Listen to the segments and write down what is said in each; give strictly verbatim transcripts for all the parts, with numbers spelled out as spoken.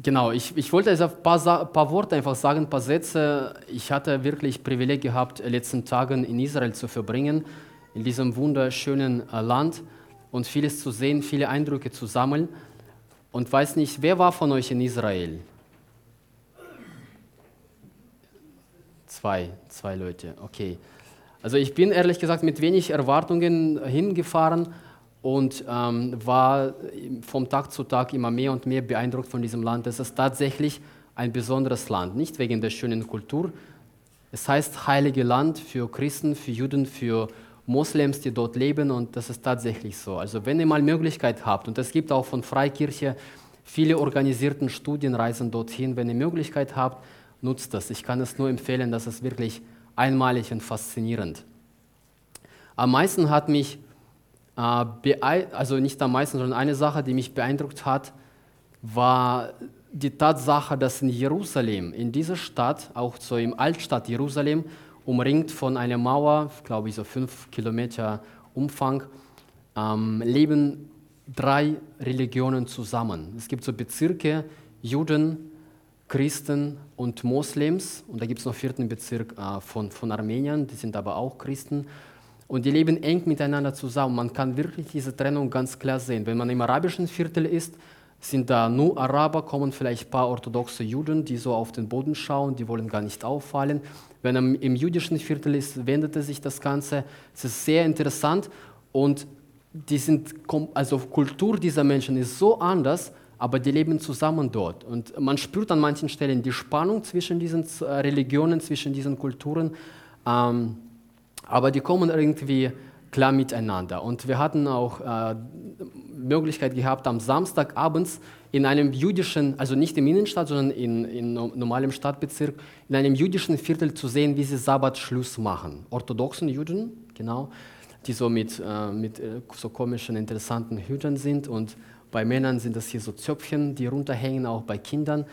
Genau, ich, ich wollte jetzt ein paar, Sa- paar Worte einfach sagen, ein paar Sätze. Ich hatte wirklich Privileg gehabt, die letzten Tage in Israel zu verbringen, in diesem wunderschönen äh, Land und vieles zu sehen, viele Eindrücke zu sammeln. Und weiß nicht, wer war von euch in Israel? Zwei, zwei Leute, okay. Also ich bin ehrlich gesagt mit wenig Erwartungen hingefahren und ähm, war vom Tag zu Tag immer mehr und mehr beeindruckt von diesem Land. Es ist tatsächlich ein besonderes Land, nicht wegen der schönen Kultur. Es heißt Heilige Land für Christen, für Juden, für Moslems, die dort leben, und das ist tatsächlich so. Also wenn ihr mal Möglichkeit habt, und es gibt auch von Freikirche viele organisierten Studienreisen dorthin, wenn ihr Möglichkeit habt, nutzt das. Ich kann es nur empfehlen, das ist wirklich einmalig und faszinierend. Am meisten hat mich, äh, beein- also nicht am meisten, sondern eine Sache, die mich beeindruckt hat, war die Tatsache, dass in Jerusalem, in dieser Stadt, auch so im Altstadt Jerusalem, umringt von einer Mauer, glaube ich so fünf Kilometer Umfang, ähm, leben drei Religionen zusammen. Es gibt so Bezirke, Juden, Christen und Moslems, und da gibt es noch einen vierten Bezirk äh, von, von Armeniern, die sind aber auch Christen, und die leben eng miteinander zusammen. Man kann wirklich diese Trennung ganz klar sehen. Wenn man im arabischen Viertel ist, sind da nur Araber, kommen vielleicht ein paar orthodoxe Juden, die so auf den Boden schauen, die wollen gar nicht auffallen. Wenn man im jüdischen Viertel ist, wendet sich das Ganze. Es ist sehr interessant, und die sind, also Kultur dieser Menschen ist so anders, aber die leben zusammen dort. Und man spürt an manchen Stellen die Spannung zwischen diesen äh, Religionen, zwischen diesen Kulturen, ähm, aber die kommen irgendwie klar miteinander. Und wir hatten auch äh, Möglichkeit gehabt, am Samstagabends in einem jüdischen, also nicht im Innenstadt, sondern in, in normalem Stadtbezirk, in einem jüdischen Viertel zu sehen, wie sie Sabbatschluss machen. Orthodoxen Juden, genau, die so mit, äh, mit äh, so komischen, interessanten Hüten sind, und bei Männern sind das hier so Zöpfchen, die runterhängen, auch bei Kindern.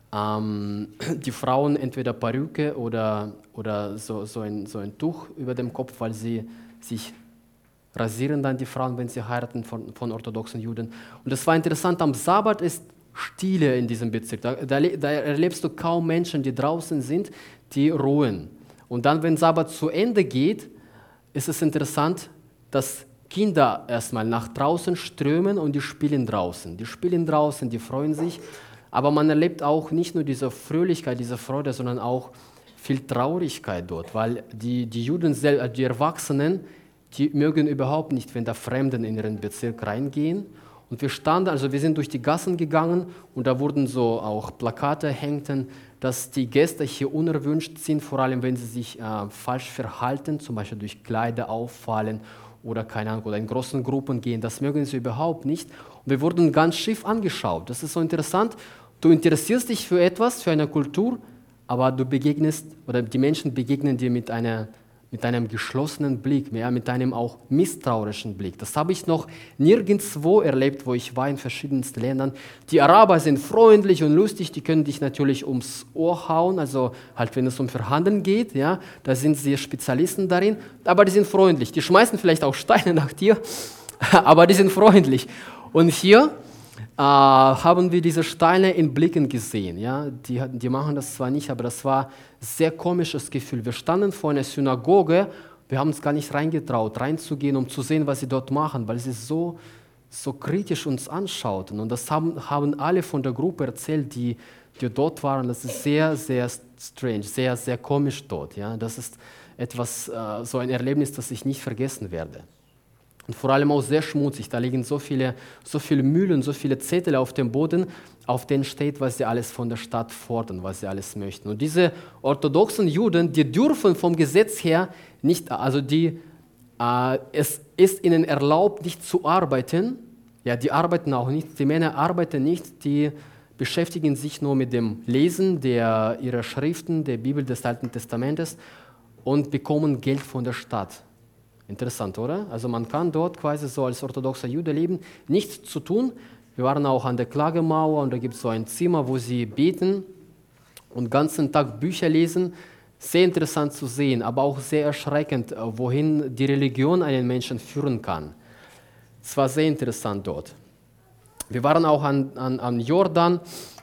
Ähm, die Frauen entweder Perücke oder, oder so, so, ein, so ein Tuch über dem Kopf, weil sie sich rasieren dann, die Frauen, wenn sie heiraten, von, von orthodoxen Juden. Und das war interessant, am Sabbat ist Stille in diesem Bezirk. Da, da, da erlebst du kaum Menschen, die draußen sind, die ruhen. Und dann, wenn Sabbat zu Ende geht, ist es interessant, dass Kinder erstmal nach draußen strömen und die spielen draußen. Die spielen draußen, die freuen sich, aber man erlebt auch nicht nur diese Fröhlichkeit, diese Freude, sondern auch viel Traurigkeit dort, weil die, die Juden, die Erwachsenen, die mögen überhaupt nicht, wenn da Fremden in ihren Bezirk reingehen. Und wir standen, also wir sind durch die Gassen gegangen, und da wurden so auch Plakate hängten, dass die Gäste hier unerwünscht sind, vor allem wenn sie sich äh, falsch verhalten, zum Beispiel durch Kleider auffallen oder keine Ahnung, oder in großen Gruppen gehen. Das mögen sie überhaupt nicht. Und wir wurden ganz schief angeschaut. Das ist so interessant. Du interessierst dich für etwas, für eine Kultur, aber du begegnest, oder die Menschen begegnen dir mit einer mit einem geschlossenen Blick, ja, mit einem auch misstrauischen Blick. Das habe ich noch nirgendwo erlebt, wo ich war, in verschiedensten Ländern. Die Araber sind freundlich und lustig, die können dich natürlich ums Ohr hauen, also halt, wenn es um Verhandeln geht, ja, da sind sie Spezialisten darin, aber die sind freundlich. Die schmeißen vielleicht auch Steine nach dir, aber die sind freundlich. Und hier äh, haben wir diese Steine in Blicken gesehen. Ja? Die, die machen das zwar nicht, aber das war ein sehr komisches Gefühl. Wir standen vor einer Synagoge, wir haben uns gar nicht reingetraut, reinzugehen, um zu sehen, was sie dort machen, weil sie so, so kritisch uns anschauten. Und das haben, haben alle von der Gruppe erzählt, die, die dort waren. Das ist sehr, sehr strange, sehr, sehr komisch dort. Ja? Das ist etwas, äh, so ein Erlebnis, das ich nicht vergessen werde. Und vor allem auch sehr schmutzig. Da liegen so viele, so viele Mühlen, so viele Zettel auf dem Boden, auf denen steht, was sie alles von der Stadt fordern, was sie alles möchten. Und diese orthodoxen Juden, die dürfen vom Gesetz her nicht, also die, äh, es ist ihnen erlaubt, nicht zu arbeiten. Ja, die arbeiten auch nicht, die Männer arbeiten nicht, die beschäftigen sich nur mit dem Lesen der, ihrer Schriften, der Bibel des Alten Testamentes, und bekommen Geld von der Stadt. Interessant, oder? Also man kann dort quasi so als orthodoxer Jude leben, nichts zu tun. Wir waren auch an der Klagemauer, und da gibt es so ein Zimmer, wo sie beten und den ganzen Tag Bücher lesen. Sehr interessant zu sehen, aber auch sehr erschreckend, wohin die Religion einen Menschen führen kann. Es war sehr interessant dort. Wir waren auch an, an, an Jordan,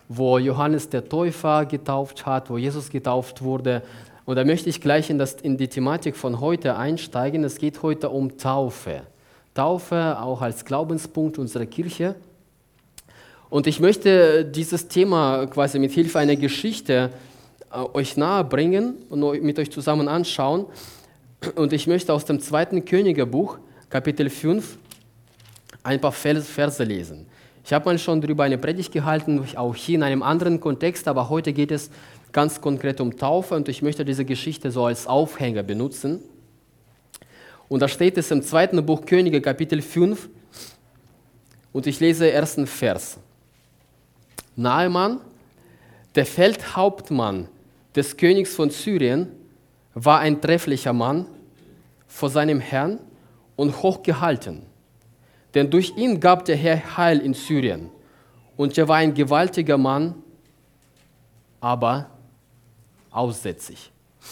wo Johannes der Täufer getauft hat, wo Jesus getauft wurde. Und da möchte ich gleich in, das, in die Thematik von heute einsteigen. Es geht heute um Taufe. Taufe auch als Glaubenspunkt unserer Kirche. Und ich möchte dieses Thema quasi mit Hilfe einer Geschichte äh, euch nahebringen und mit euch zusammen anschauen. Und ich möchte aus dem zweiten Königebuch, Kapitel fünf, ein paar Verse lesen. Ich habe mal schon darüber eine Predigt gehalten, auch hier in einem anderen Kontext, aber heute geht es ganz konkret um Taufe und ich möchte diese Geschichte so als Aufhänger benutzen. Und da steht es im zweiten Buch Könige, Kapitel fünf, und ich lese den ersten Vers. Naaman, der Feldhauptmann des Königs von Syrien, war ein trefflicher Mann vor seinem Herrn und hochgehalten. Denn durch ihn gab der Herr Heil in Syrien. Und er war ein gewaltiger Mann, aber aussätzig.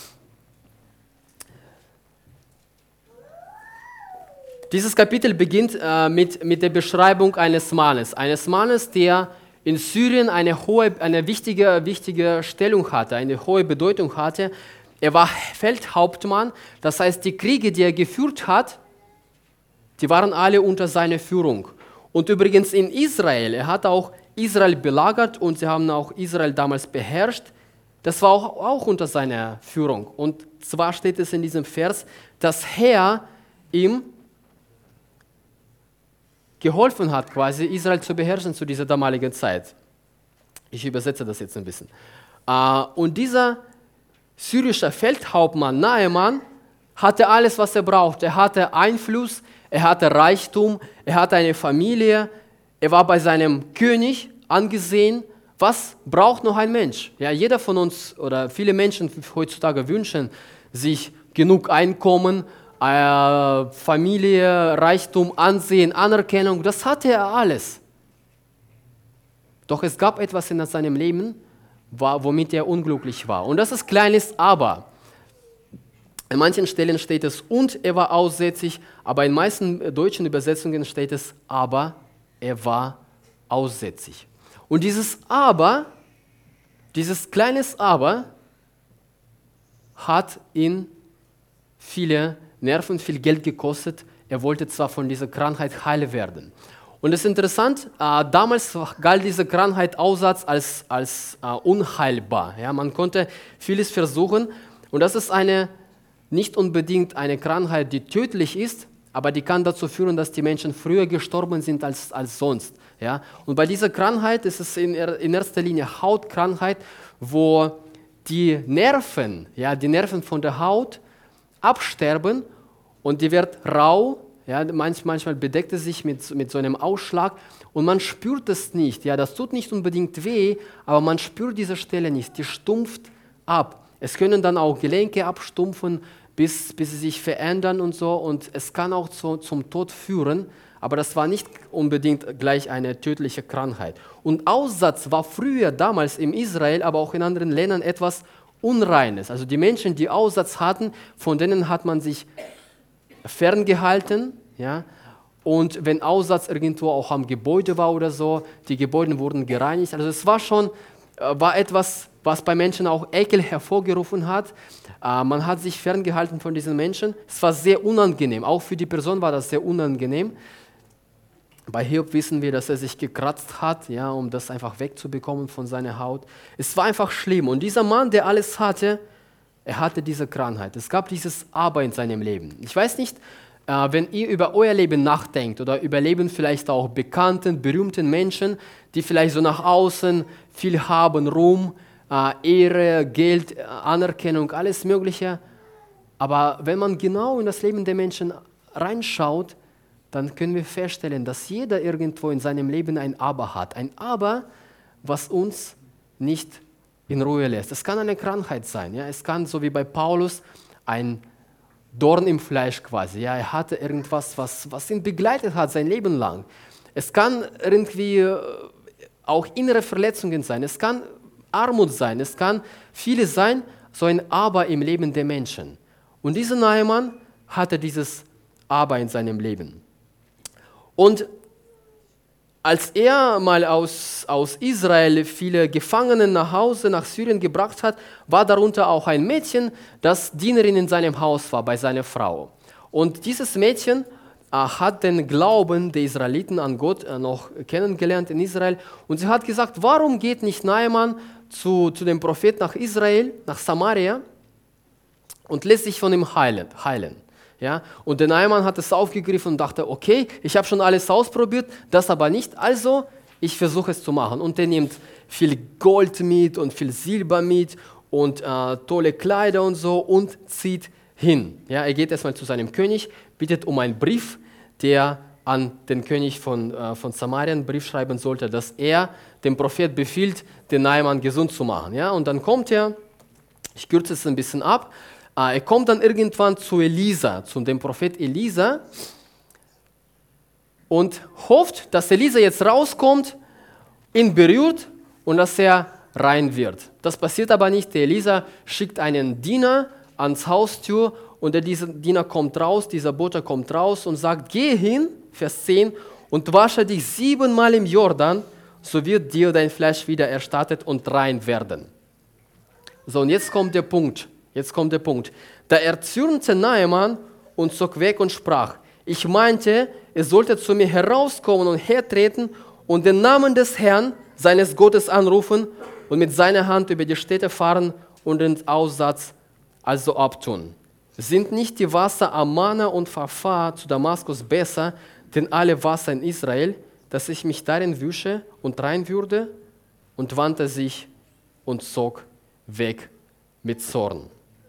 Dieses Kapitel beginnt äh, mit, mit der Beschreibung eines Mannes. Eines Mannes, der in Syrien eine, hohe, eine wichtige, wichtige Stellung hatte, eine hohe Bedeutung hatte. Er war Feldhauptmann, das heißt, die Kriege, die er geführt hat, die waren alle unter seiner Führung. Und übrigens in Israel, er hat auch Israel belagert und sie haben auch Israel damals beherrscht. Das war auch, auch unter seiner Führung. Und zwar steht es in diesem Vers, dass Herr ihm geholfen hat, quasi Israel zu beherrschen zu dieser damaligen Zeit. Ich übersetze das jetzt ein bisschen. Und dieser syrische Feldhauptmann Naaman hatte alles, was er brauchte. Er hatte Einfluss, er hatte Reichtum, er hatte eine Familie, er war bei seinem König angesehen. Was braucht noch ein Mensch? Ja, jeder von uns oder viele Menschen heutzutage wünschen sich genug Einkommen, äh, Familie, Reichtum, Ansehen, Anerkennung. Das hatte er alles. Doch es gab etwas in seinem Leben, womit er unglücklich war. Und das ist kleines Aber. An manchen Stellen steht es, und er war aussätzig, aber in meisten deutschen Übersetzungen steht es, aber er war aussätzig. Und dieses Aber, dieses kleines Aber, hat ihn viele Nerven, viel Geld gekostet. Er wollte zwar von dieser Krankheit heil werden. Und es ist interessant, äh, damals galt diese Krankheit Aussatz als, als äh, unheilbar. Ja, man konnte vieles versuchen und das ist eine nicht unbedingt eine Krankheit, die tödlich ist, aber die kann dazu führen, dass die Menschen früher gestorben sind als, als sonst. Ja? Und bei dieser Krankheit ist es in, in erster Linie Hautkrankheit, wo die Nerven, ja, die Nerven von der Haut absterben und die wird rau, ja, manchmal bedeckt es sich mit, mit so einem Ausschlag und man spürt es nicht. Ja, das tut nicht unbedingt weh, aber man spürt diese Stelle nicht, die stumpft ab. Es können dann auch Gelenke abstumpfen, bis, bis sie sich verändern und so und es kann auch zu, zum Tod führen, aber das war nicht unbedingt gleich eine tödliche Krankheit. Und Aussatz war früher damals in Israel, aber auch in anderen Ländern etwas Unreines. Also die Menschen, die Aussatz hatten, von denen hat man sich ferngehalten, ja, und wenn Aussatz irgendwo auch am Gebäude war oder so, die Gebäude wurden gereinigt. Also es war schon war etwas, was bei Menschen auch Ekel hervorgerufen hat. Äh, man hat sich ferngehalten von diesen Menschen. Es war sehr unangenehm, auch für die Person war das sehr unangenehm. Bei Hiob wissen wir, dass er sich gekratzt hat, ja, um das einfach wegzubekommen von seiner Haut. Es war einfach schlimm. Und dieser Mann, der alles hatte, er hatte diese Krankheit. Es gab dieses Aber in seinem Leben. Ich weiß nicht, äh, wenn ihr über euer Leben nachdenkt oder über Leben vielleicht auch bekannten, berühmten Menschen, die vielleicht so nach außen viel haben, Ruhm, äh, Ehre, Geld, Anerkennung, alles Mögliche. Aber wenn man genau in das Leben der Menschen reinschaut, dann können wir feststellen, dass jeder irgendwo in seinem Leben ein Aber hat. Ein Aber, was uns nicht in Ruhe lässt. Es kann eine Krankheit sein. Ja? Es kann, so wie bei Paulus, ein Dorn im Fleisch quasi. Ja? Er hatte irgendwas, was, was ihn begleitet hat sein Leben lang. Es kann irgendwie auch innere Verletzungen sein. Es kann Armut sein. Es kann vieles sein, so ein Aber im Leben der Menschen. Und dieser Naaman hatte dieses Aber in seinem Leben. Und als er mal aus, aus Israel viele Gefangene nach Hause, nach Syrien gebracht hat, war darunter auch ein Mädchen, das Dienerin in seinem Haus war, bei seiner Frau. Und dieses Mädchen äh, hat den Glauben der Israeliten an Gott äh, noch kennengelernt in Israel. Und sie hat gesagt, warum geht nicht Naaman zu, zu dem Propheten nach Israel, nach Samaria und lässt sich von ihm heilen? heilen. Ja, und der Naaman hat es aufgegriffen und dachte, okay, ich habe schon alles ausprobiert, das aber nicht, also ich versuche es zu machen. Und er nimmt viel Gold mit und viel Silber mit und äh, tolle Kleider und so und zieht hin. Ja, er geht erstmal zu seinem König, bittet um einen Brief, der an den König von, äh, von Samarien einen Brief schreiben sollte, dass er dem Prophet befiehlt, den Naaman gesund zu machen. Ja, und dann kommt er, ich kürze es ein bisschen ab, Er kommt dann irgendwann zu Elisa, zu dem Prophet Elisa und hofft, dass Elisa jetzt rauskommt, ihn berührt und dass er rein wird. Das passiert aber nicht. Der Elisa schickt einen Diener ans Haustür und der Diener kommt raus, dieser Bote kommt raus und sagt, geh hin, Vers zehn, und wasche dich siebenmal im Jordan, so wird dir dein Fleisch wieder erstattet und rein werden. So, und jetzt kommt der Punkt. Jetzt kommt der Punkt. Da erzürnte Naaman und zog weg und sprach, ich meinte, er sollte zu mir herauskommen und hertreten und den Namen des Herrn, seines Gottes anrufen und mit seiner Hand über die Städte fahren und den Aussatz also abtun. Sind nicht die Wasser Amana und Pharpar zu Damaskus besser, denn alle Wasser in Israel, dass ich mich darin wüsche und rein würde? Und wandte sich und zog weg mit Zorn.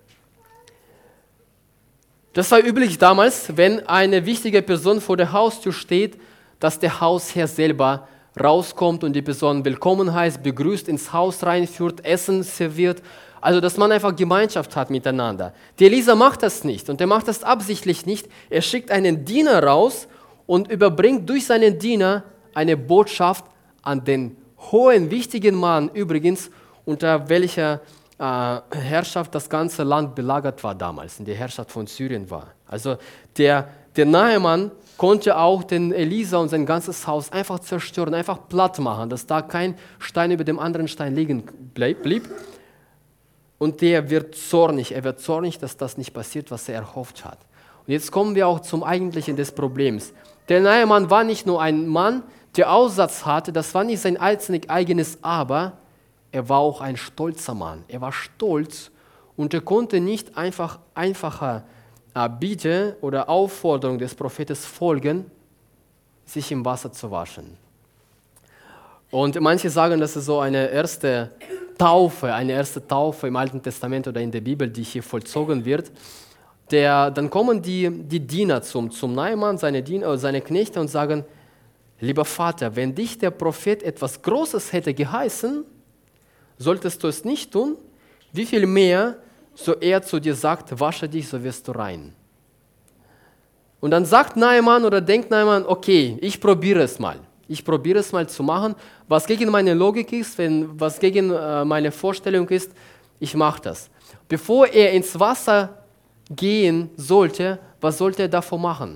Das war üblich damals, wenn eine wichtige Person vor der Haustür steht, dass der Hausherr selber rauskommt und die Person willkommen heißt, begrüßt, ins Haus reinführt, Essen serviert. Also, dass man einfach Gemeinschaft hat miteinander. Der Elisa macht das nicht und er macht das absichtlich nicht. Er schickt einen Diener raus und überbringt durch seinen Diener eine Botschaft an den hohen, wichtigen Mann, übrigens, unter welcher Herrschaft das ganze Land belagert war damals, in der Herrschaft von Syrien war. Also der, der Naaman konnte auch den Elisa und sein ganzes Haus einfach zerstören, einfach platt machen, dass da kein Stein über dem anderen Stein liegen blieb. Und der wird zornig, er wird zornig, dass das nicht passiert, was er erhofft hat. Und jetzt kommen wir auch zum Eigentlichen des Problems. Der Naaman war nicht nur ein Mann, der Aussatz hatte, das war nicht sein einziges eigenes Aber, er war auch ein stolzer Mann. Er war stolz und er konnte nicht einfach einfacher Bitte oder Aufforderung des Propheten folgen, sich im Wasser zu waschen. Und manche sagen, das ist so eine erste Taufe, eine erste Taufe im Alten Testament oder in der Bibel, die hier vollzogen wird. Der, dann kommen die, die Diener zum, zum Naaman, seine, Diener, seine Knechte und sagen, lieber Vater, wenn dich der Prophet etwas Großes hätte geheißen, solltest du es nicht tun, wie viel mehr, so er zu dir sagt, wasche dich, so wirst du rein. Und dann sagt Naaman oder denkt Naaman, okay, ich probiere es mal. Ich probiere es mal zu machen. Was gegen meine Logik ist, wenn, was gegen äh, meine Vorstellung ist, ich mache das. Bevor er ins Wasser gehen sollte, was sollte er davor machen?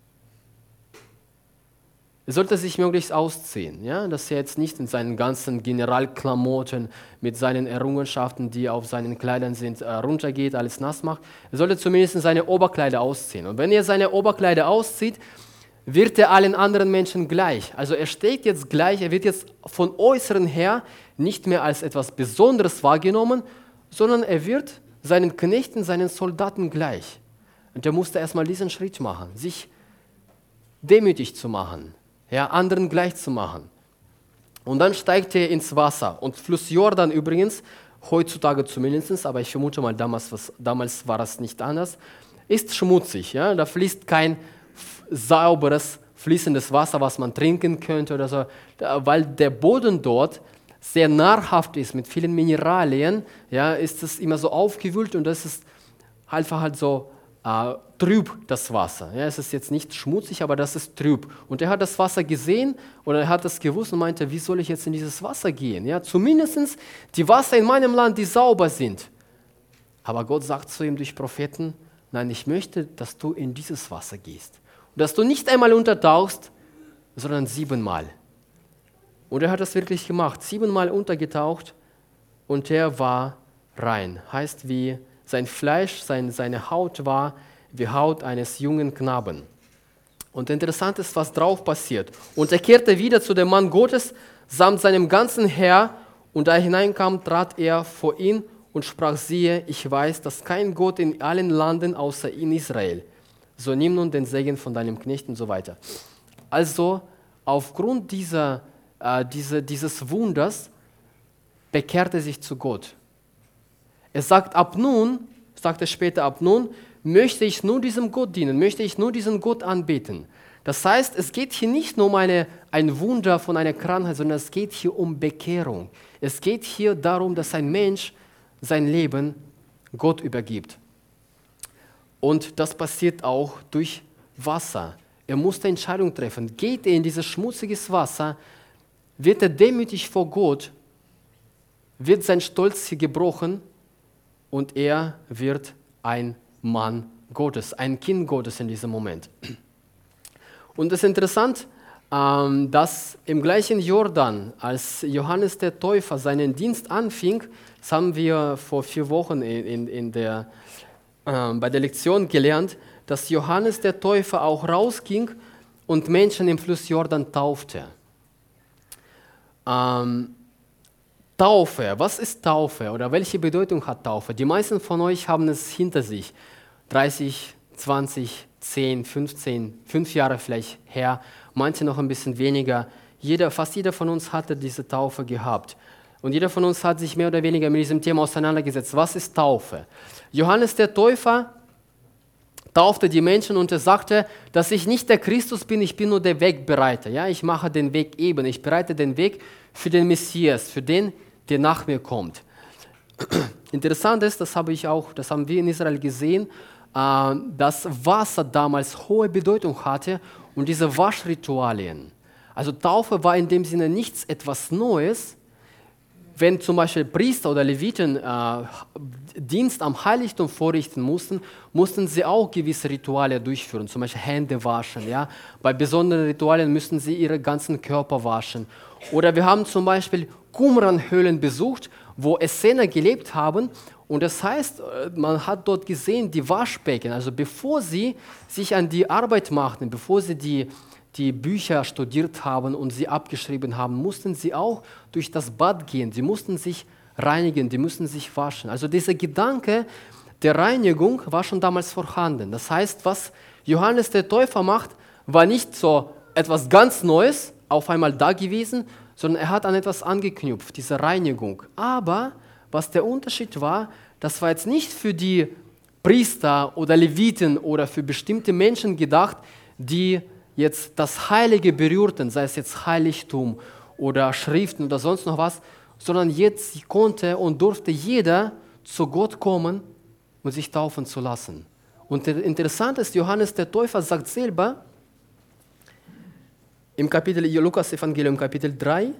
Er sollte sich möglichst ausziehen, ja? Dass er jetzt nicht in seinen ganzen Generalklamotten mit seinen Errungenschaften, die auf seinen Kleidern sind, äh, runtergeht, alles nass macht. Er sollte zumindest seine Oberkleider ausziehen. Und wenn er seine Oberkleider auszieht, wird er allen anderen Menschen gleich. Also er steht jetzt gleich, er wird jetzt von Äußeren her nicht mehr als etwas Besonderes wahrgenommen, sondern er wird seinen Knechten, seinen Soldaten gleich. Und er musste erstmal diesen Schritt machen, sich demütig zu machen. Ja, anderen gleich zu machen. Und dann steigt er ins Wasser. Und Fluss Jordan übrigens, heutzutage zumindest, aber ich vermute mal, damals, was, damals war es nicht anders, ist schmutzig. Ja? Da fließt kein sauberes, fließendes Wasser, was man trinken könnte oder so, weil der Boden dort sehr nahrhaft ist mit vielen Mineralien, ja, ist es immer so aufgewühlt und das ist einfach halt so äh, trüb, das Wasser. Ja, es ist jetzt nicht schmutzig, aber das ist trüb. Und er hat das Wasser gesehen und er hat das gewusst und meinte, wie soll ich jetzt in dieses Wasser gehen? Ja, zumindest die Wasser in meinem Land, die sauber sind. Aber Gott sagt zu ihm durch Propheten, nein, ich möchte, dass du in dieses Wasser gehst. Und dass du nicht einmal untertauchst, sondern siebenmal. Und er hat das wirklich gemacht, siebenmal untergetaucht und er war rein. Heißt, wie sein Fleisch, sein, seine Haut war wie Haut eines jungen Knaben. Und interessant ist, was drauf passiert. Und er kehrte wieder zu dem Mann Gottes samt seinem ganzen Heer, und da er hineinkam, trat er vor ihn und sprach, siehe, ich weiß, dass kein Gott in allen Landen außer in Israel. So nimm nun den Segen von deinem Knecht und so weiter. Also aufgrund dieser, äh, diese, dieses Wunders bekehrt er sich zu Gott. Er sagt, ab nun, sagt er später, ab nun möchte ich nur diesem Gott dienen, möchte ich nur diesen Gott anbeten. Das heißt, es geht hier nicht nur um eine, ein Wunder von einer Krankheit, sondern es geht hier um Bekehrung. Es geht hier darum, dass ein Mensch sein Leben Gott übergibt. Und das passiert auch durch Wasser. Er musste Entscheidung treffen. Geht er in dieses schmutzige Wasser, wird er demütig vor Gott, wird sein Stolz hier gebrochen und er wird ein Mann Gottes, ein Kind Gottes in diesem Moment. Und es ist interessant, dass im gleichen Jordan, als Johannes der Täufer seinen Dienst anfing, das haben wir vor vier Wochen in, in, in der, äh, bei der Lektion gelernt, dass Johannes der Täufer auch rausging und Menschen im Fluss Jordan taufte. Ähm, Taufe, was ist Taufe oder welche Bedeutung hat Taufe? Die meisten von euch haben es hinter sich, dreißig, zwanzig, zehn, fünfzehn, fünf Jahre vielleicht her, manche noch ein bisschen weniger. Jeder, fast jeder von uns hatte diese Taufe gehabt. Und jeder von uns hat sich mehr oder weniger mit diesem Thema auseinandergesetzt. Was ist Taufe? Johannes der Täufer taufte die Menschen und er sagte, dass ich nicht der Christus bin, ich bin nur der Wegbereiter. Ja, ich mache den Weg eben, ich bereite den Weg für den Messias, für den, der nach mir kommt. Interessant ist, das habe ich auch, das haben wir in Israel gesehen, dass Wasser damals hohe Bedeutung hatte und diese Waschritualien. Also Taufe war in dem Sinne nichts etwas Neues. Wenn zum Beispiel Priester oder Leviten äh, Dienst am Heiligtum vorrichten mussten, mussten sie auch gewisse Rituale durchführen, zum Beispiel Hände waschen. Ja? Bei besonderen Ritualen müssten sie ihren ganzen Körper waschen. Oder wir haben zum Beispiel Qumran-Höhlen besucht, wo Essener gelebt haben. Und das heißt, man hat dort gesehen, die Waschbecken, also bevor sie sich an die Arbeit machten, bevor sie die die Bücher studiert haben und sie abgeschrieben haben, mussten sie auch durch das Bad gehen. Sie mussten sich reinigen, die mussten sich waschen. Also dieser Gedanke der Reinigung war schon damals vorhanden. Das heißt, was Johannes der Täufer macht, war nicht so etwas ganz Neues, auf einmal da gewesen, sondern er hat an etwas angeknüpft, diese Reinigung. Aber was der Unterschied war, das war jetzt nicht für die Priester oder Leviten oder für bestimmte Menschen gedacht, die jetzt das Heilige berührten, sei es jetzt Heiligtum oder Schriften oder sonst noch was, sondern jetzt konnte und durfte jeder zu Gott kommen und sich taufen zu lassen. Und interessant ist, Johannes der Täufer sagt selber, im Kapitel Lukas Evangelium Kapitel drei,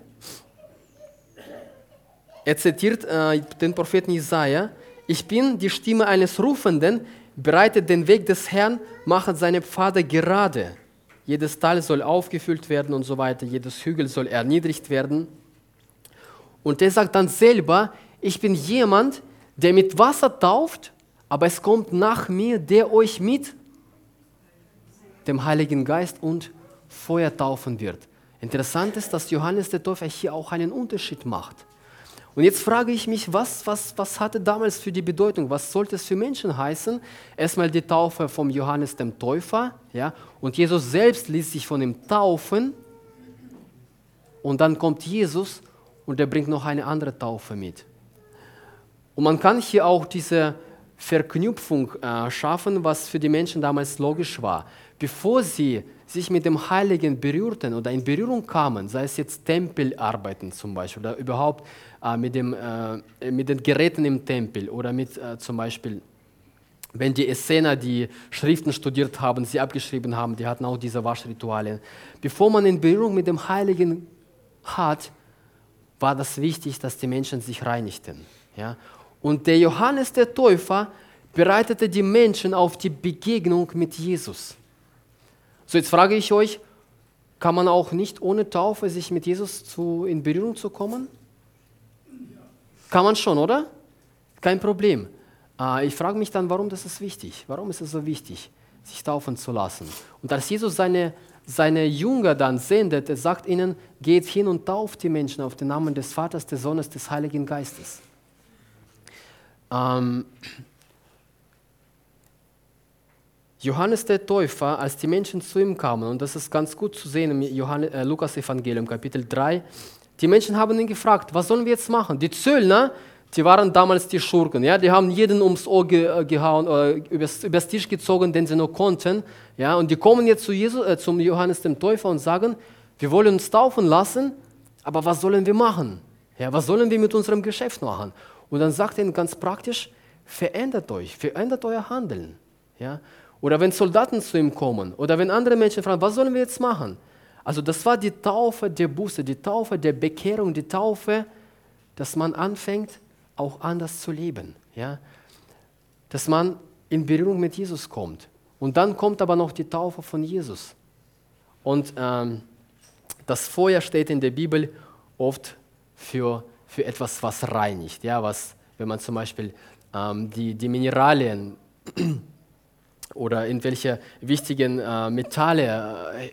er zitiert äh, den Propheten Jesaja, ich bin die Stimme eines Rufenden, bereitet den Weg des Herrn, machet seine Pfade gerade. Jedes Tal soll aufgefüllt werden und so weiter, jedes Hügel soll erniedrigt werden. Und er sagt dann selber, ich bin jemand, der mit Wasser tauft, aber es kommt nach mir, der euch mit dem Heiligen Geist und Feuer taufen wird. Interessant ist, dass Johannes der Täufer hier auch einen Unterschied macht. Und jetzt frage ich mich, was, was, was hatte damals für die Bedeutung? Was sollte es für Menschen heißen? Erstmal die Taufe vom Johannes dem Täufer, ja, und Jesus selbst ließ sich von ihm taufen. Und dann kommt Jesus und er bringt noch eine andere Taufe mit. Und man kann hier auch diese Verknüpfung äh, schaffen, was für die Menschen damals logisch war. Bevor sie sich mit dem Heiligen berührten oder in Berührung kamen, sei es jetzt Tempelarbeiten zum Beispiel oder überhaupt äh, mit, dem, äh, mit den Geräten im Tempel oder mit äh, zum Beispiel, wenn die Essener die Schriften studiert haben, sie abgeschrieben haben, die hatten auch diese Waschritualien. Bevor man in Berührung mit dem Heiligen hat, war das wichtig, dass die Menschen sich reinigten. Ja? Und der Johannes der Täufer bereitete die Menschen auf die Begegnung mit Jesus. So, jetzt frage ich euch, Kann man auch nicht ohne Taufe sich mit Jesus zu, in Berührung zu kommen? Kann man schon, oder? Kein Problem. Äh, ich frage mich dann, warum das ist wichtig? Warum ist es so wichtig, sich taufen zu lassen? Und als Jesus seine, seine Jünger dann sendet, er sagt ihnen, geht hin und tauft die Menschen auf den Namen des Vaters, des Sohnes, des Heiligen Geistes. Ähm, Johannes der Täufer, als die Menschen zu ihm kamen, und das ist ganz gut zu sehen im Johannes, äh, Lukas-Evangelium, Kapitel drei, die Menschen haben ihn gefragt, was sollen wir jetzt machen? Die Zöllner, die waren damals die Schurken, ja? Die haben jeden ums Ohr ge gehauen, äh, übers, übers Tisch gezogen, den sie nur konnten. Ja? Und die kommen jetzt zu Jesus, äh, zum Johannes dem Täufer und sagen, wir wollen uns taufen lassen, aber was sollen wir machen? Ja, was sollen wir mit unserem Geschäft machen? Und dann sagt er ihnen ganz praktisch, verändert euch, verändert euer Handeln. Ja? Oder wenn Soldaten zu ihm kommen oder wenn andere Menschen fragen, was sollen wir jetzt machen? Also das war die Taufe der Buße, die Taufe der Bekehrung, die Taufe, dass man anfängt, auch anders zu leben. Ja? Dass man in Berührung mit Jesus kommt. Und dann kommt aber noch die Taufe von Jesus. Und ähm, das Feuer steht in der Bibel oft für, für etwas, was reinigt. Ja? Was, wenn man zum Beispiel ähm, die, die Mineralien oder irgendwelche wichtigen äh, Metalle äh,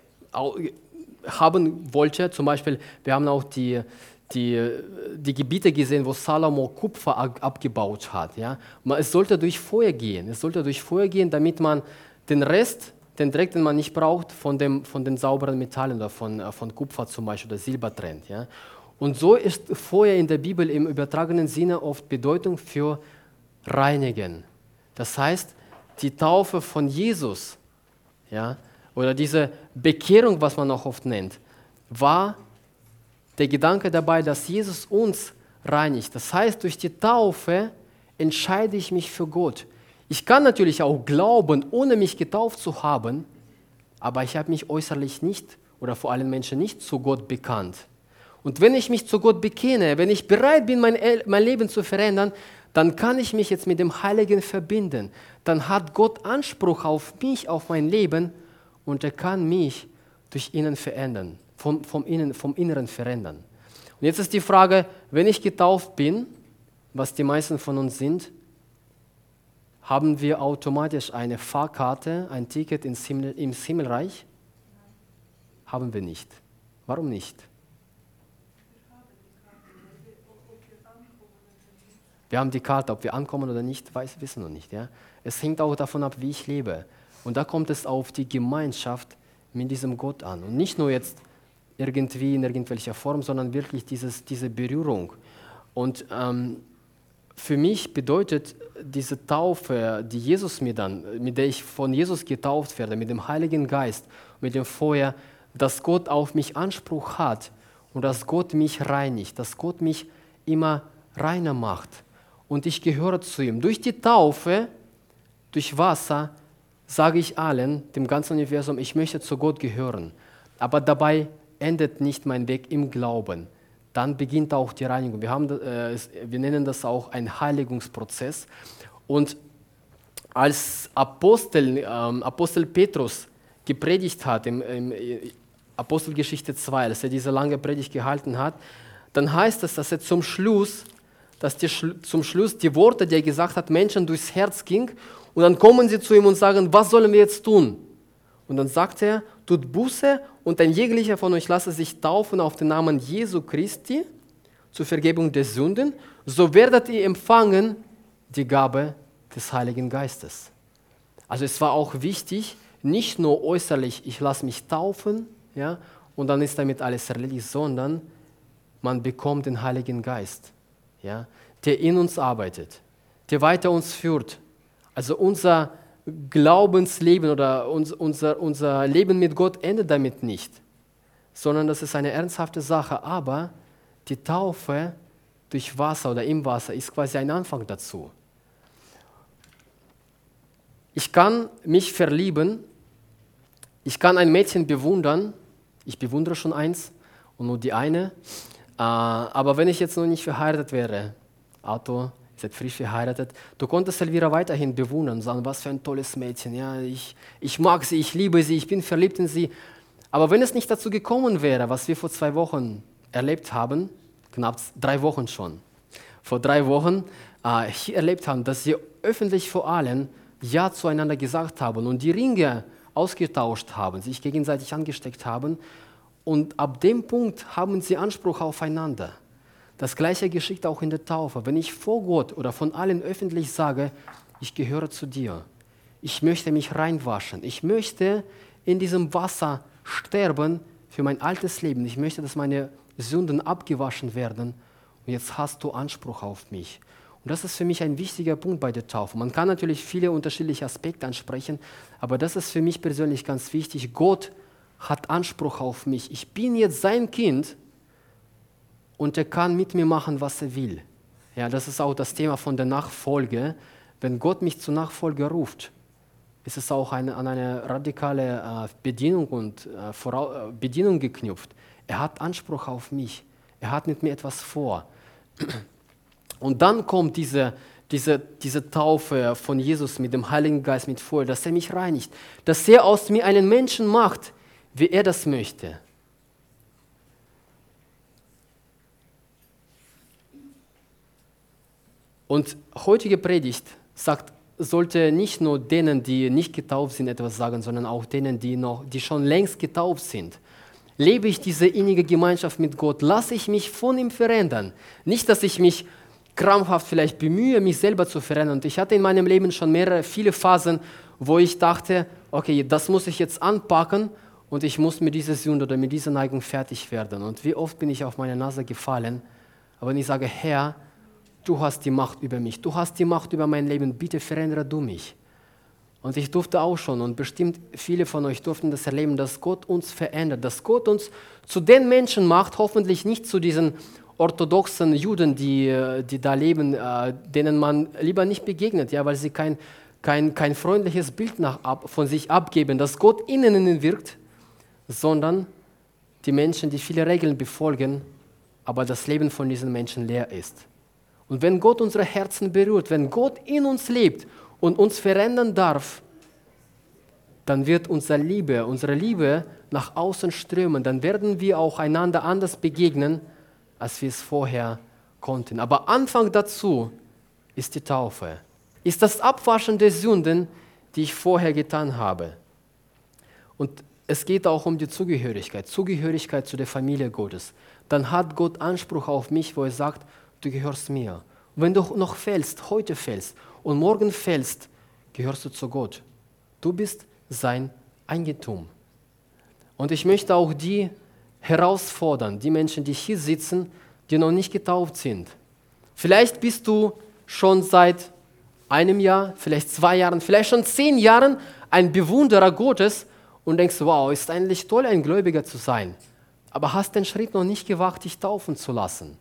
haben wollte. Zum Beispiel, wir haben auch die, die, die Gebiete gesehen, wo Salomo Kupfer ab, abgebaut hat. Ja? Es sollte durch Feuer gehen. Es sollte durch Feuer gehen, damit man den Rest, den Dreck, den man nicht braucht, von, dem, von den sauberen Metallen oder von, von Kupfer zum Beispiel oder Silber trennt. Ja? Und so ist Feuer in der Bibel im übertragenen Sinne oft Bedeutung für Reinigen. Das heißt, die Taufe von Jesus, ja, oder diese Bekehrung, was man auch oft nennt, war der Gedanke dabei, dass Jesus uns reinigt. Das heißt, durch die Taufe entscheide ich mich für Gott. Ich kann natürlich auch glauben, ohne mich getauft zu haben, aber ich habe mich äußerlich nicht oder vor allen Menschen nicht zu Gott bekannt. Und wenn ich mich zu Gott bekenne, wenn ich bereit bin, mein, mein Leben zu verändern, dann kann ich mich jetzt mit dem Heiligen verbinden. Dann hat Gott Anspruch auf mich, auf mein Leben und er kann mich durch Innen verändern, vom, vom, Innen, vom Inneren verändern. Und jetzt ist die Frage, wenn ich getauft bin, was die meisten von uns sind, haben wir automatisch eine Fahrkarte, ein Ticket ins Himmel, ins Himmelreich? Haben wir nicht. Warum nicht? Wir haben die Karte, ob wir ankommen oder nicht, weiß, wissen wir nicht. Ja? Es hängt auch davon ab, wie ich lebe. Und da kommt es auf die Gemeinschaft mit diesem Gott an. Und nicht nur jetzt irgendwie in irgendwelcher Form, sondern wirklich dieses, diese Berührung. Und ähm, für mich bedeutet diese Taufe, die Jesus mir dann, mit der ich von Jesus getauft werde, mit dem Heiligen Geist, mit dem Feuer, dass Gott auf mich Anspruch hat und dass Gott mich reinigt, dass Gott mich immer reiner macht. Und ich gehöre zu ihm. Durch die Taufe, durch Wasser, sage ich allen, dem ganzen Universum, ich möchte zu Gott gehören. Aber dabei endet nicht mein Weg im Glauben. Dann beginnt auch die Reinigung. Wir, haben, äh, wir nennen das auch einen Heiligungsprozess. Und als Apostel, ähm, Apostel Petrus gepredigt hat, im, im Apostelgeschichte zwei, als er diese lange Predigt gehalten hat, dann heißt es, dass er zum Schluss dass die, zum Schluss die Worte, die er gesagt hat, Menschen durchs Herz ging und dann kommen sie zu ihm und sagen, was sollen wir jetzt tun? Und dann sagt er, tut Buße und ein jeglicher von euch lasse sich taufen auf den Namen Jesu Christi zur Vergebung der Sünden, so werdet ihr empfangen die Gabe des Heiligen Geistes. Also es war auch wichtig, nicht nur äußerlich, ich lasse mich taufen, ja, und dann ist damit alles erledigt, sondern man bekommt den Heiligen Geist. Ja, der in uns arbeitet, der weiter uns führt. Also unser Glaubensleben oder uns, unser, unser Leben mit Gott endet damit nicht, sondern das ist eine ernsthafte Sache. Aber die Taufe durch Wasser oder im Wasser ist quasi ein Anfang dazu. Ich kann mich verlieben, ich kann ein Mädchen bewundern, ich bewundere schon eins und nur die eine. Uh, aber wenn ich jetzt noch nicht verheiratet wäre, Arthur, ihr seid frisch verheiratet, du konntest Elvira weiterhin bewundern und sagen, was für ein tolles Mädchen, ja, ich, ich mag sie, ich liebe sie, ich bin verliebt in sie, Aber wenn es nicht dazu gekommen wäre, was wir vor zwei Wochen erlebt haben, knapp drei Wochen schon, vor drei Wochen äh, hier erlebt haben, dass sie öffentlich vor allen Ja zueinander gesagt haben und die Ringe ausgetauscht haben, sich gegenseitig angesteckt haben. Und ab dem Punkt haben sie Anspruch aufeinander. Das Gleiche geschieht auch in der Taufe. Wenn ich vor Gott oder von allen öffentlich sage, ich gehöre zu dir, ich möchte mich reinwaschen, ich möchte in diesem Wasser sterben für mein altes Leben, ich möchte, dass meine Sünden abgewaschen werden und jetzt hast du Anspruch auf mich. Und das ist für mich ein wichtiger Punkt bei der Taufe. Man kann natürlich viele unterschiedliche Aspekte ansprechen, aber das ist für mich persönlich ganz wichtig. Gott hat Anspruch auf mich. Ich bin jetzt sein Kind und er kann mit mir machen, was er will. Ja, das ist auch das Thema von der Nachfolge. Wenn Gott mich zur Nachfolge ruft, ist es auch eine, an eine radikale äh, Bedienung und äh, Vorau- äh, Bedienung geknüpft. Er hat Anspruch auf mich. Er hat mit mir etwas vor. Und dann kommt diese, diese, diese Taufe von Jesus mit dem Heiligen Geist, mit Feuer, dass er mich reinigt, dass er aus mir einen Menschen macht, wie er das möchte. Und heutige Predigt sagt, sollte nicht nur denen, die nicht getauft sind, etwas sagen, sondern auch denen, die, noch, die schon längst getauft sind. Lebe ich diese innige Gemeinschaft mit Gott? Lasse ich mich von ihm verändern? Nicht, dass ich mich krampfhaft vielleicht bemühe, mich selber zu verändern. Und ich hatte in meinem Leben schon mehrere, viele Phasen, wo ich dachte, okay, das muss ich jetzt anpacken und ich muss mit dieser Sünde oder mit dieser Neigung fertig werden. Und wie oft bin ich auf meine Nase gefallen, aber wenn ich sage, Herr, du hast die Macht über mich, du hast die Macht über mein Leben, bitte verändere du mich. Und ich durfte auch schon, und bestimmt viele von euch durften das erleben, dass Gott uns verändert, dass Gott uns zu den Menschen macht, hoffentlich nicht zu diesen orthodoxen Juden, die, die da leben, äh, denen man lieber nicht begegnet, ja, weil sie kein, kein, kein freundliches Bild nach, ab, von sich abgeben, dass Gott in ihnen wirkt, sondern die Menschen, die viele Regeln befolgen, aber das Leben von diesen Menschen leer ist. Und wenn Gott unsere Herzen berührt, wenn Gott in uns lebt und uns verändern darf, dann wird unsere Liebe, unsere Liebe nach außen strömen, dann werden wir auch einander anders begegnen, als wir es vorher konnten. Aber Anfang dazu ist die Taufe, ist das Abwaschen der Sünden, die ich vorher getan habe. Und es geht auch um die Zugehörigkeit, Zugehörigkeit zu der Familie Gottes. Dann hat Gott Anspruch auf mich, wo er sagt, du gehörst mir. Und wenn du noch fällst, heute fällst und morgen fällst, gehörst du zu Gott. Du bist sein Eigentum. Und ich möchte auch die herausfordern, die Menschen, die hier sitzen, die noch nicht getauft sind. Vielleicht bist du schon seit einem Jahr, vielleicht zwei Jahren, vielleicht schon zehn Jahren ein Bewunderer Gottes und denkst, wow, ist eigentlich toll, ein Gläubiger zu sein. Aber hast den Schritt noch nicht gewagt, dich taufen zu lassen.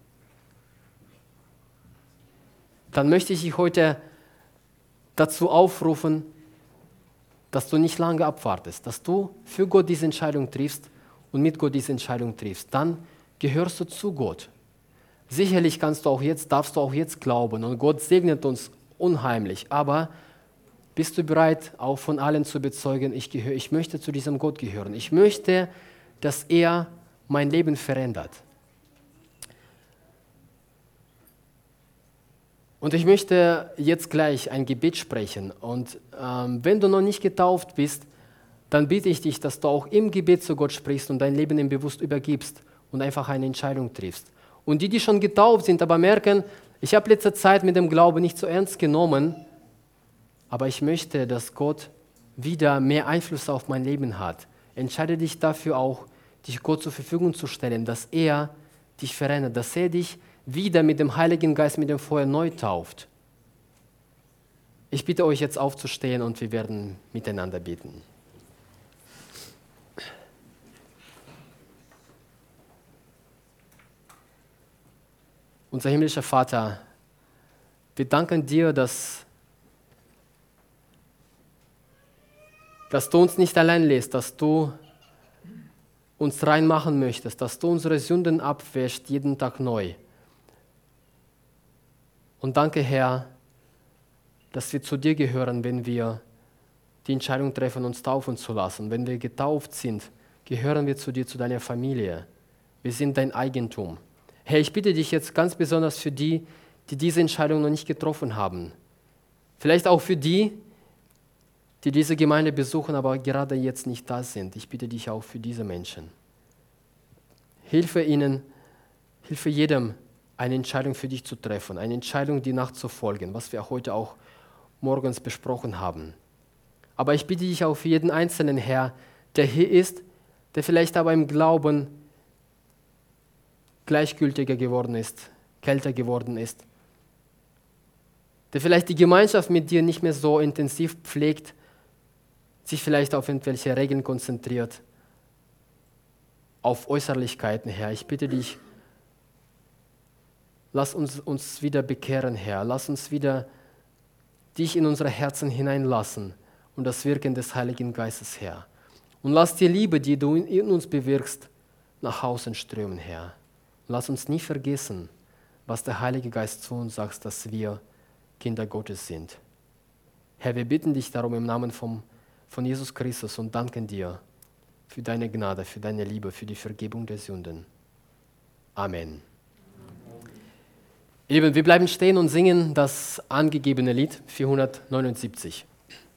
Dann möchte ich dich heute dazu aufrufen, dass du nicht lange abwartest, dass du für Gott diese Entscheidung triffst und mit Gott diese Entscheidung triffst. Dann gehörst du zu Gott. Sicherlich kannst du auch jetzt, darfst du auch jetzt glauben und Gott segnet uns unheimlich, aber bist du bereit, auch von allen zu bezeugen, ich, gehöre, ich möchte zu diesem Gott gehören. Ich möchte, dass er mein Leben verändert. Und ich möchte jetzt gleich ein Gebet sprechen. Und ähm, wenn du noch nicht getauft bist, dann bitte ich dich, dass du auch im Gebet zu Gott sprichst und dein Leben ihm bewusst übergibst und einfach eine Entscheidung triffst. Und die, die schon getauft sind, aber merken, ich habe letzte Zeit mit dem Glauben nicht so ernst genommen, aber ich möchte, dass Gott wieder mehr Einfluss auf mein Leben hat. Entscheide dich dafür auch, dich Gott zur Verfügung zu stellen, dass er dich verändert, dass er dich wieder mit dem Heiligen Geist, mit dem Feuer neu tauft. Ich bitte euch jetzt aufzustehen und wir werden miteinander beten. Unser himmlischer Vater, wir danken dir, dass, dass du uns nicht allein lässt, dass du uns reinmachen möchtest, dass du unsere Sünden abwäschst jeden Tag neu. Und danke, Herr, dass wir zu dir gehören, wenn wir die Entscheidung treffen, uns taufen zu lassen. Wenn wir getauft sind, gehören wir zu dir, zu deiner Familie. Wir sind dein Eigentum. Herr, ich bitte dich jetzt ganz besonders für die, die diese Entscheidung noch nicht getroffen haben. Vielleicht auch für die, die diese Gemeinde besuchen, aber gerade jetzt nicht da sind. Ich bitte dich auch für diese Menschen. Hilfe ihnen, hilfe jedem, eine Entscheidung für dich zu treffen, eine Entscheidung, die nachzufolgen, was wir heute auch morgens besprochen haben. Aber ich bitte dich auch für jeden Einzelnen, Herr, der hier ist, der vielleicht aber im Glauben gleichgültiger geworden ist, kälter geworden ist, der vielleicht die Gemeinschaft mit dir nicht mehr so intensiv pflegt, sich vielleicht auf irgendwelche Regeln konzentriert, auf Äußerlichkeiten, Herr. Ich bitte dich, lass uns uns wieder bekehren, Herr. Lass uns wieder dich in unsere Herzen hineinlassen und das Wirken des Heiligen Geistes, Herr. Und lass die Liebe, die du in uns bewirkst, nach außen strömen, Herr. Lass uns nie vergessen, was der Heilige Geist zu uns sagt, dass wir Kinder Gottes sind. Herr, wir bitten dich darum im Namen vom, von Jesus Christus und danken dir für deine Gnade, für deine Liebe, für die Vergebung der Sünden. Amen. Ihr Lieben, wir bleiben stehen und singen das angegebene Lied vierhundertneunundsiebzig.